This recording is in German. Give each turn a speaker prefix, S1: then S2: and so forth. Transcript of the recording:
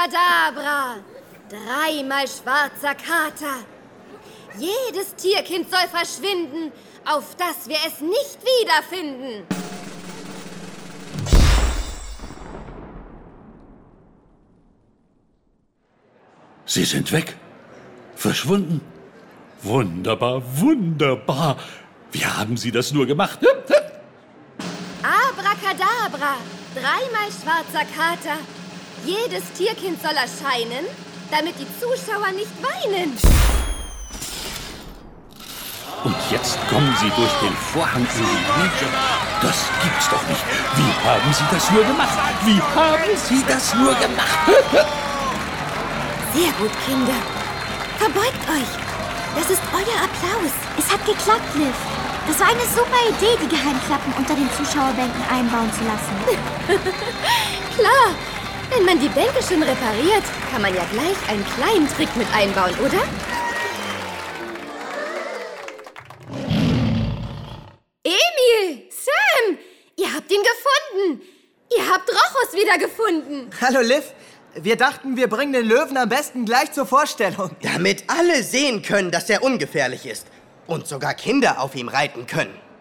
S1: Abracadabra! Dreimal schwarzer Kater! Jedes Tierkind soll verschwinden, auf dass wir es nicht wiederfinden!
S2: Sie sind weg. Verschwunden. Wunderbar, wunderbar. Wie haben Sie das nur gemacht?
S1: Abracadabra! Dreimal schwarzer Kater! Jedes Tierkind soll erscheinen, damit die Zuschauer nicht weinen.
S2: Und jetzt kommen Sie durch den Vorhang in die Loge. Das gibt's doch nicht. Wie haben Sie das nur gemacht? Wie haben Sie das nur gemacht?
S1: Sehr gut, Kinder. Verbeugt euch. Das ist euer Applaus.
S3: Es hat geklappt, Liv. Das war eine super Idee, die Geheimklappen unter den Zuschauerbänken einbauen zu lassen.
S1: Klar. Wenn man die Bänke schon repariert, kann man ja gleich einen kleinen Trick mit einbauen, oder? Emil! Sam! Ihr habt ihn gefunden! Ihr habt Rochus wiedergefunden!
S4: Hallo, Liv. Wir dachten, wir bringen den Löwen am besten gleich zur Vorstellung.
S5: Damit alle sehen können, dass er ungefährlich ist. Und sogar Kinder auf ihm reiten können.